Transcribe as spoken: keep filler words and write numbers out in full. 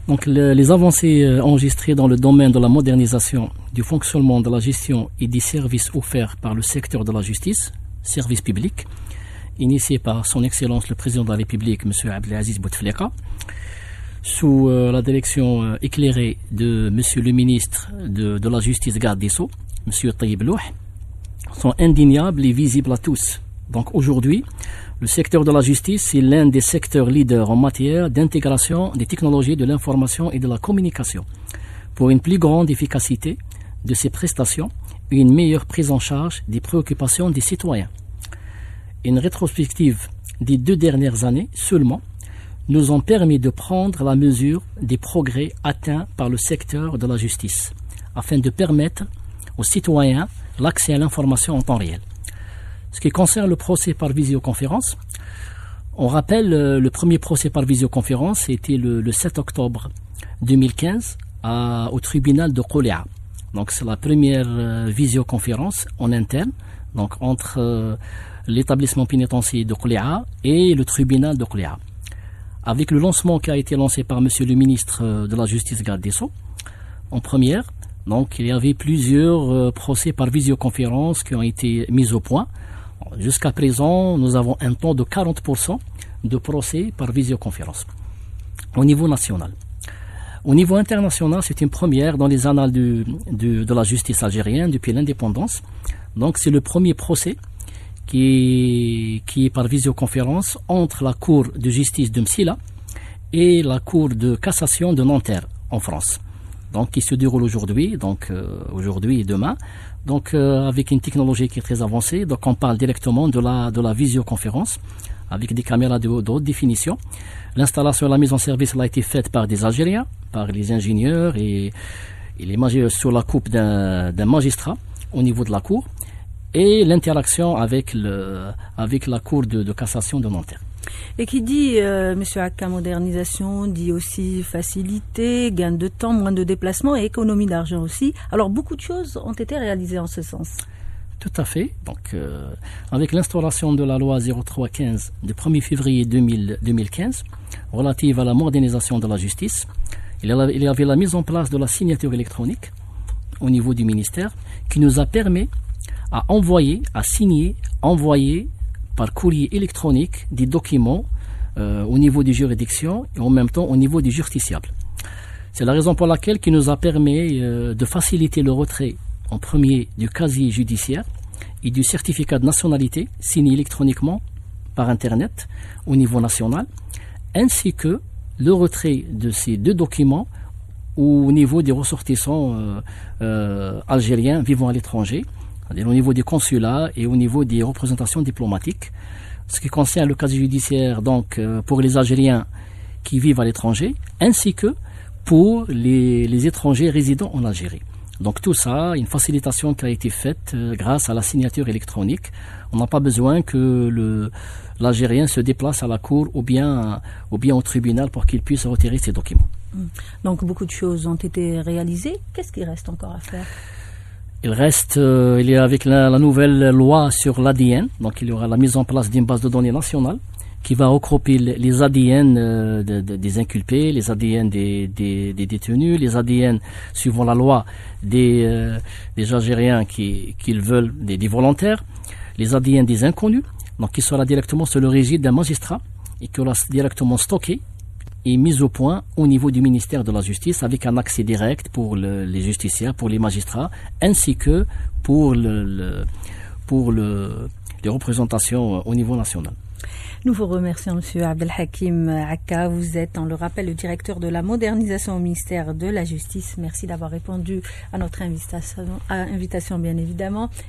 Donc le, les avancées euh, enregistrées dans le domaine de la modernisation du fonctionnement de la gestion et des services offerts par le secteur de la justice, service public, initié par son Excellence le Président de la République, M. Abdelaziz Bouteflika, sous euh, la direction euh, éclairée de M. le ministre de, de la Justice garde des Sceaux, M. Tayyib Louh, sont indéniables et visibles à tous. Donc aujourd'hui, le secteur de la justice est l'un des secteurs leaders en matière d'intégration des technologies de l'information et de la communication pour une plus grande efficacité de ses prestations et une meilleure prise en charge des préoccupations des citoyens. Une rétrospective des deux dernières années seulement nous ont permis de prendre la mesure des progrès atteints par le secteur de la justice afin de permettre aux citoyens l'accès à l'information en temps réel. Ce qui concerne le procès par visioconférence, on rappelle euh, le premier procès par visioconférence était le, le sept octobre deux mille quinze à, au tribunal de Koulia. Donc c'est la première euh, visioconférence en interne, donc entre euh, l'établissement pénitentiaire de Koulia et le tribunal de Koulia. Avec le lancement qui a été lancé par Monsieur le ministre euh, de la Justice garde des Sceaux, en première, donc il y avait plusieurs euh, procès par visioconférence qui ont été mis au point. Jusqu'à présent, nous avons un taux de quarante pour cent de procès par visioconférence au niveau national. Au niveau international, c'est une première dans les annales du, du, de la justice algérienne depuis l'indépendance. Donc c'est le premier procès qui est, qui est par visioconférence entre la Cour de justice de Msila et la Cour de cassation de Nanterre en France. Donc qui se déroule aujourd'hui, donc euh, aujourd'hui et demain. Donc euh, avec une technologie qui est très avancée, donc on parle directement de la de la visioconférence avec des caméras de, de haute définition. L'installation et la mise en service a été faite par des Algériens, par les ingénieurs et, et les magistrats sur la coupe d'un d'un magistrat au niveau de la cour et l'interaction avec le avec la cour de, de cassation de Nanterre. Et qui dit, euh, Monsieur Akka, modernisation, dit aussi facilité, gain de temps, moins de déplacements et économie d'argent aussi. Alors beaucoup de choses ont été réalisées en ce sens. Tout à fait. Donc, euh, avec l'instauration de la loi zéro trois quinze du premier février deux mille, deux mille quinze, relative à la modernisation de la justice, il y avait la mise en place de la signature électronique au niveau du ministère qui nous a permis à envoyer, à signer, envoyer par courrier électronique des documents euh, au niveau des juridictions et en même temps au niveau des justiciables. C'est la raison pour laquelle qui nous a permis euh, de faciliter le retrait en premier du casier judiciaire et du certificat de nationalité signé électroniquement par Internet au niveau national, ainsi que le retrait de ces deux documents au niveau des ressortissants euh, euh, algériens vivant à l'étranger, c'est-à-dire au niveau des consulats et au niveau des représentations diplomatiques. Ce qui concerne le casier judiciaire, donc euh, pour les Algériens qui vivent à l'étranger, ainsi que pour les, les étrangers résidant en Algérie. Donc tout ça, une facilitation qui a été faite euh, grâce à la signature électronique. On n'a pas besoin que le, l'Algérien se déplace à la cour ou bien, ou bien au tribunal pour qu'il puisse retirer ses documents. Donc beaucoup de choses ont été réalisées. Qu'est-ce qui reste encore à faire ? Il reste, euh, il y a avec la, la nouvelle loi sur l'A D N, donc il y aura la mise en place d'une base de données nationale qui va regrouper les A D N euh, de, de, des inculpés, les A D N des, des, des détenus, les A D N suivant la loi des, euh, des Algériens qui, qui veulent, des, des volontaires, les A D N des inconnus, donc qui sera directement sur le régime d'un magistrat et qui sera directement stocké et mise au point au niveau du ministère de la Justice avec un accès direct pour le, les justiciables, pour les magistrats, ainsi que pour, le, le, pour le, les représentations au niveau national. Nous vous remercions, Monsieur Abdelhakim Akka. Vous êtes, on le rappelle, le directeur de la modernisation au ministère de la Justice. Merci d'avoir répondu à notre invitation, à invitation bien évidemment.